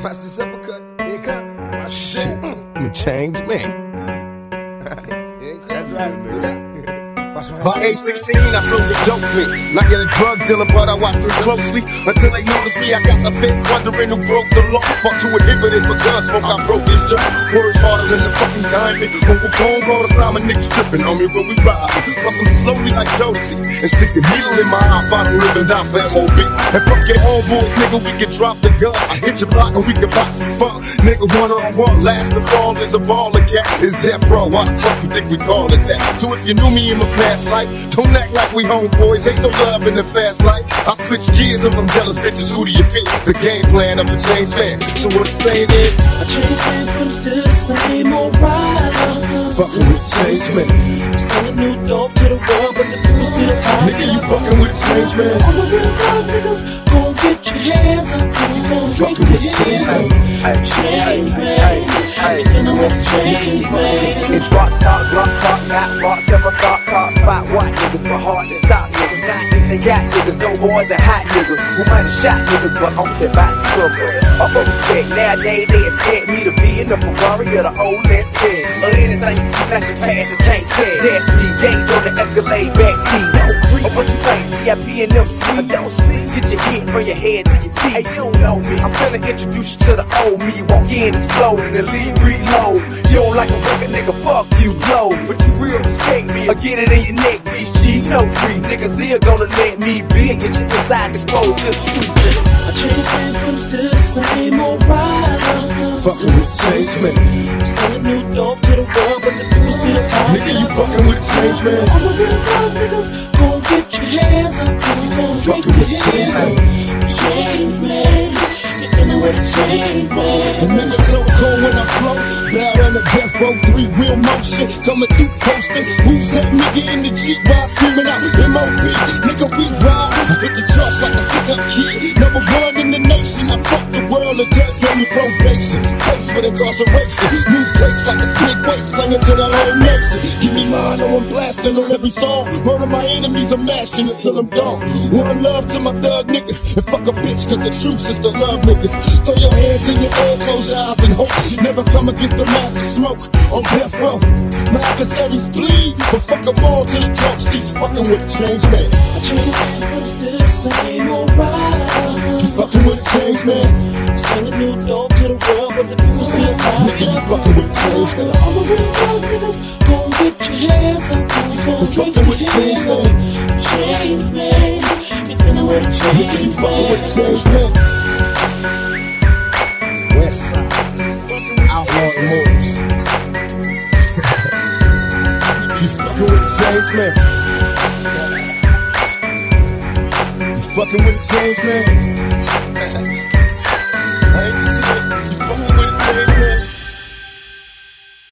Watch this uppercut. Here it come. Watch Shit, I'm a changed man. That's right, nigga. By age 16, I sold the dope fix. Not yet a drug dealer, but I watched them closely until they noticed me. I got the fence wondering who broke the law. Fought to inhibit it for gun smoke. I broke his jaw. Words harder than the fucking diamond. When we're gone, all the time, a niggas tripping on me when we ride. Fuck them slowly like Josie and stick the needle in my eye. If I don't live and die for MOB. And fuck your homeboys, nigga, we can drop the gun. I hit your block and we can box some fun. Nigga, one-on-one, last of all is a baller cat. It's death row. Why the fuck you think we call it that? So if you knew me in my past life, don't act like we homeboys, ain't no love in the fast life. I switch gears on them jealous bitches, who do you fit? The game plan of a changed man. So what I'm saying is, I changed hands, but I'm still the same old rider. fucking with changed man. Selling new dope to the world, but the people still high. Nigga, you fucking with changed man. All the real love niggas, gon' get your hands up. You gon' drink Fucking with your changed hands man. up. Change man, you know what change man. It's rock talk, not rock, silver stock, car spot, white niggas, but hard to stop niggas. Not if they got niggas, no boys and hot niggas who might have shot niggas, but only box trouble. Up for respect, nowadays they expect me to be in the Ferrari or the old Lexus. Or anything you see flashing past and can't catch. That's me, gang on the Escalade backseat. No creep, or what you think, TIP and them sleep. Don't sleep, get your hit from your head to your feet. Hey, you don't know me, I'm finna introduce you to the old me. Walk in, explode, and then leave, reload. You don't like a record, nigga, fuck you, blow. But you real respect me, or get it in your neck, bitch, G. No grief, niggas here gonna let me be and get you inside exposed to the streets. I changed hands, but I'm still the same old rider. Fucking with changed man. Selling new dope to the world, but the people still high. Nigga, you fucking with changed man. All the real love niggas, gon' get your hands up. You gon' drink Fucking with your changed hands man. up. Change man, you know what a change man. And nigga so cold when I flow. Bow on the death row, 3 real motion coming through coasting. Who's that nigga in the Jeep ride screaming out MOB? Nigga, we ride. I hit the charts like a stick-up kid. Number 1 in the nation. I fuck the world and judge gave me probation. Face with incarceration. New takes like a big weight slinging to the whole nation. Give me mine, I'm blasting on every song. Murder my enemies, I'm mashing until I'm gone. One love to my thug niggas. And fuck a bitch, cause the truth is to love niggas. Throw your hands in your air, close your eyes and hope. Never come against the massive smoke on death row. My adversaries bleed, but fuck them all to the top seats. Fucking with change man. I changed hands, but I'm still the same old rider. You fucking with change man. Selling new dope to the world, but the people still high. Nigga, you fucking with change man. All the real love niggas, gon' get your hands up. You gon' drink fucking with your change hands up. Change man, you know what a change Nigga, you fucking with man. change man. West side, outlaw immortals. You fucking with change man. You fucking with change man.